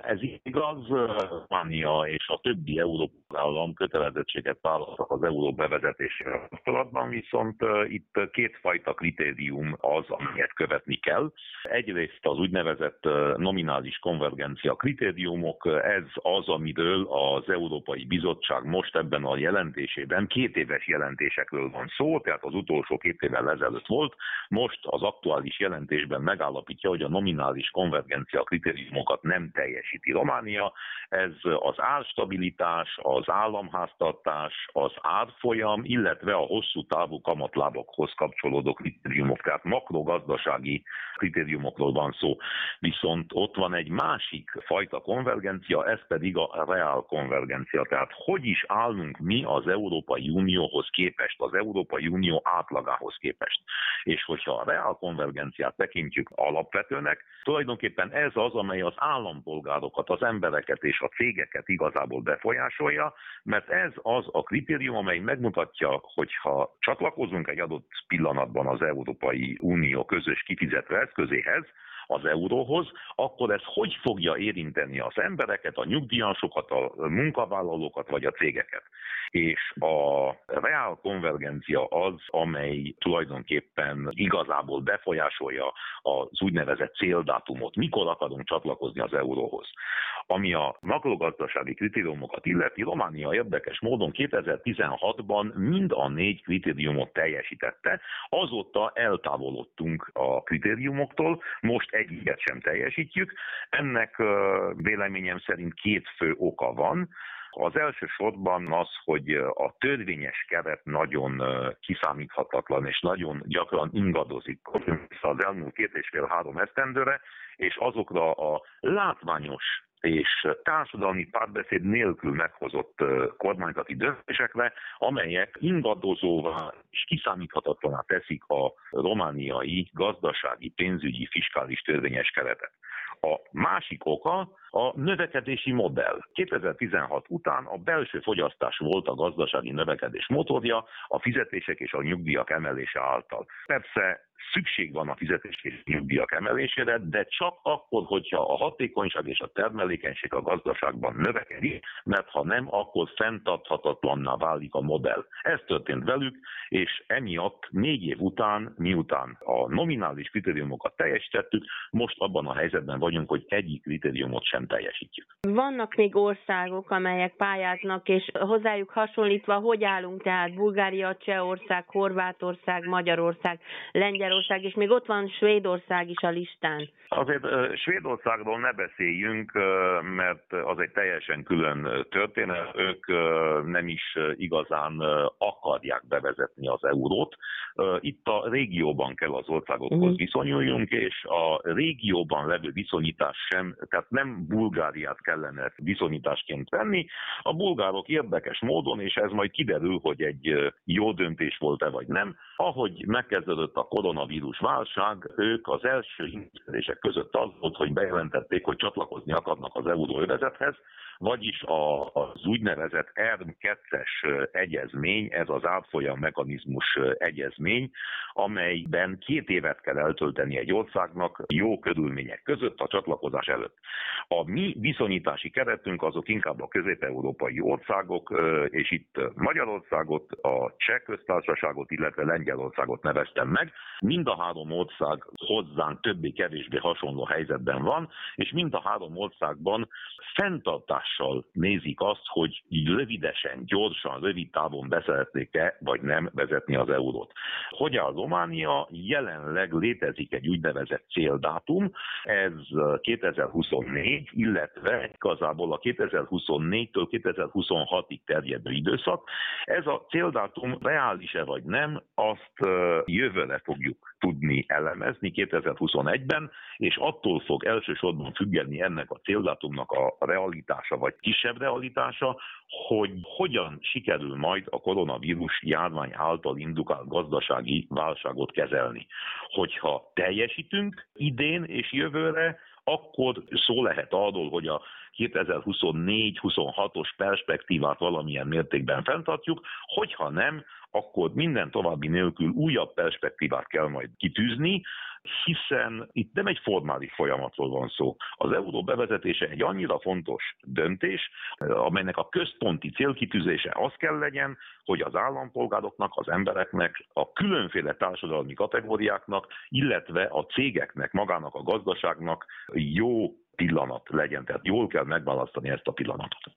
Ez igaz, Románia és a többi európai állam kötelezettséget vállaltak az euró bevezetésével kapcsolatban, viszont itt kétfajta kritérium az, amelyet követni kell. Egyrészt az úgynevezett nominális konvergencia kritériumok, ez az, amiről az Európai Bizottság most ebben a jelentésében, 2 éves jelentésekről van szó, tehát az utolsó 2 évvel ezelőtt volt, most az aktuális jelentésben megállapítja, hogy a nominális konvergencia kritériumokat nem teljesíti Románia. Ez az árstabilitás, az államháztartás, az árfolyam, illetve a hosszú távú kamatlábakhoz kapcsolódó kritériumok, tehát makrogazdasági kritériumokról van szó. Viszont ott van egy másik fajta konvergencia, ez pedig a reál konvergencia. Tehát hogy is állunk mi az Európai Unióhoz képest, az Európai Unió átlagához képest. És hogyha a reál konvergenciát tekintjük alapvetőnek, tulajdonképpen ez az, amely az állampolgárokat, az embereket és a cégeket igazából befolyásolja, mert ez az a kritérium, amely megmutatja, hogyha csatlakozunk egy adott pillanatban az Európai Unió közös kifizető eszközéhez, az euróhoz, akkor ez hogy fogja érinteni az embereket, a nyugdíjasokat, a munkavállalókat vagy a cégeket. És a reál konvergencia az, amely tulajdonképpen igazából befolyásolja az úgynevezett céldátumot, mikor akarunk csatlakozni az euróhoz. Ami a makrogazdasági kritériumokat illeti, Románia érdekes módon 2016-ban mind a 4 kritériumot teljesítette, azóta eltávolodtunk a kritériumoktól, most egyiket sem teljesítjük. Ennek véleményem szerint 2 fő oka van. Az első sorban az, hogy a törvényes keret nagyon kiszámíthatatlan és nagyon gyakran ingadozik az elmúlt 2,5-3 esztendőre, és azokra a látványos és társadalmi párbeszéd nélkül meghozott kormányzati döntésekre, amelyek ingadozóvá és kiszámíthatatlaná teszik a romániai gazdasági, pénzügyi, fiskális törvényes keretet. A másik oka a növekedési modell. 2016 után a belső fogyasztás volt a gazdasági növekedés motorja, a fizetések és a nyugdíjak emelése által. Persze szükség van a fizetés és nyugdíjak emelésére, de csak akkor, hogyha a hatékonyság és a termelékenység a gazdaságban növekedik, mert ha nem, akkor fenntarthatatlanná válik a modell. Ez történt velük, és emiatt 4 év után, miután a nominális kritériumokat teljesítettük, most abban a helyzetben vagyunk, hogy egyik kritériumot sem teljesítjük. Vannak még országok, amelyek pályáznak, és hozzájuk hasonlítva, hogy állunk, tehát Bulgária, Csehország, Horvátország, Magyarország, Lengyelország, és még ott van Svédország is a listán. Azért Svédországról ne beszéljünk, mert az egy teljesen külön történet. Ők nem is igazán akarják bevezetni az eurót. Itt a régióban kell az országokhoz viszonyuljunk, és a régióban levő viszonyítás sem, tehát nem Bulgáriát kellene viszonyításként venni. A bulgárok érdekes módon, és ez majd kiderül, hogy egy jó döntés volt-e vagy nem, ahogy megkezdődött a koronavírus válság, ők az első intézkedések között az volt, hogy bejelentették, hogy csatlakozni akarnak az euróövezethez, vagyis az úgynevezett ERM 2-es egyezmény, ez az árfolyam mechanizmus egyezmény, amelyben 2 évet kell eltölteni egy országnak jó körülmények között a csatlakozás előtt. A mi viszonyítási keretünk azok inkább a közép-európai országok, és itt Magyarországot, a Cseh Köztársaságot, illetve Lengyelországot neveztem meg. Mind a 3 ország hozzánk többé-kevésbé hasonló helyzetben van, és mind a 3 országban fenntartással nézik azt, hogy így rövidesen, gyorsan, rövid távon beszeretnék-e, vagy nem vezetni az eurót. Hogy a Románia, jelenleg létezik egy úgynevezett céldátum, ez 2024, illetve igazából a 2024-től 2026-ig terjedő időszak. Ez a céldátum reális-e vagy nem, azt jövőre fogjuk tudni elemezni 2021-ben, és attól fog elsősorban függeni ennek a céldátumnak a realitása vagy kisebb realitása, hogy hogyan sikerül majd a koronavírus járvány által indukált gazdasági válságot kezelni. Hogyha teljesítünk idén és jövőre, akkor szó lehet arról, hogy a 2024-26-os perspektívát valamilyen mértékben fenntartjuk, hogyha nem, akkor minden további nélkül újabb perspektívát kell majd kitűzni, hiszen itt nem egy formális folyamatról van szó. Az euró bevezetése egy annyira fontos döntés, amelynek a központi célkitűzése az kell legyen, hogy az állampolgároknak, az embereknek, a különféle társadalmi kategóriáknak, illetve a cégeknek, magának a gazdaságnak jó pillanat legyen. Tehát jól kell megválasztani ezt a pillanatot.